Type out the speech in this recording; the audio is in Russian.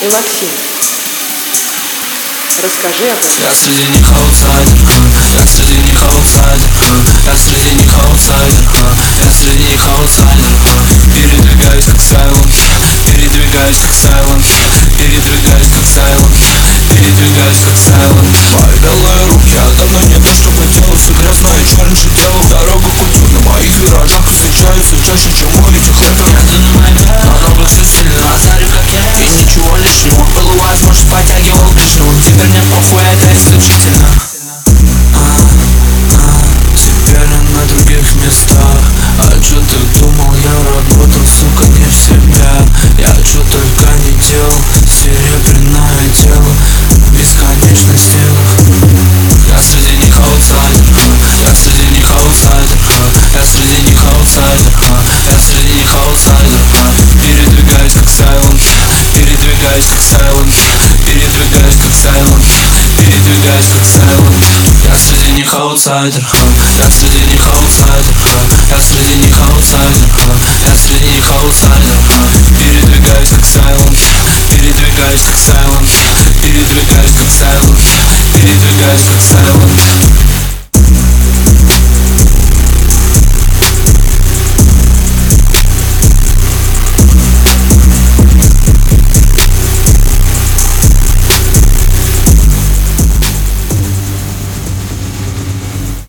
и Максим. Расскажи об этом. Я среди них аутсайдер, я среди них аутсайдер, я среди них аутсайдер, я среди них аутсайдер. Передвигаюсь как сайлент, передвигаюсь как сайлент, передвигаюсь как сайлент, передвигаюсь как сайлент. Мои белые руки давно не то, чтобы дело все грязное и черное дело. Дорогу путю на моих виражах встречаются чаще, чем у этих рэперов. Я на моей намного все сильно азарю, как я, и ничего лишнего. Было возможность, потягивал лишнего. Теперь мне похуй, это исключительно. Теперь я на других местах. А чё ты думал, я работал, сука, не в себя. Я чё только не делал, серебряное тело, бесконечность делах. Я среди них аутсайдер, я среди них аутсайдер, я среди них аутсайдер, я среди них аутсайдер. Передвигаюсь как сайлент, передвигаюсь как сайлент, передвигаюсь как сайлент, передвигаюсь как сайлент. Я среди них аутсайдер, я среди них аутсайдер, я среди них аутсайдер, я среди них аутсайдер.